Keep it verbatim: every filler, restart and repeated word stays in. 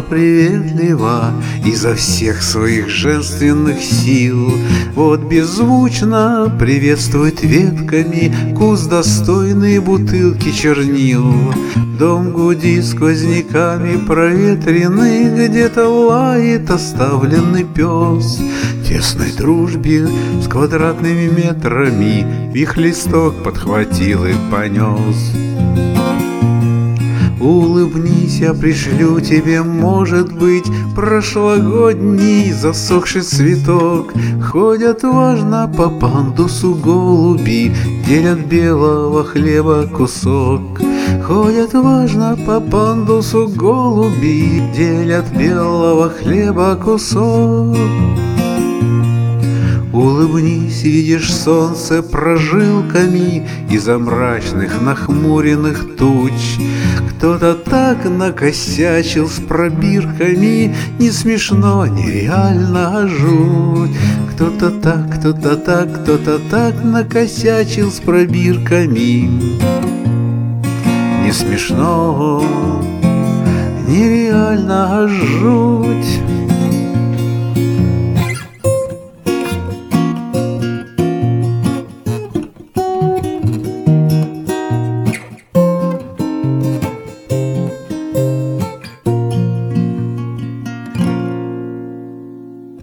приветлива изо всех своих женственных сил. Вот беззвучно приветствует ветками куст достойные бутылки чернил. Дом гудит сквозняками проветренный, где-то лает оставленный пес. В тесной дружбе с квадратными метрами их листок подхватил и понес. Улыбнись, я пришлю тебе, может быть, прошлогодний засохший цветок. Ходят важно по пандусу голуби, делят белого хлеба кусок. Ходят важно по пандусу голуби, делят белого хлеба кусок. Улыбнись, видишь солнце прожилками из-за мрачных нахмуренных туч. Кто-то так накосячил с пробирками, не смешно, нереально, а жуть. Кто-то так, кто-то так, кто-то так накосячил с пробирками. Не смешно, нереально, а жуть.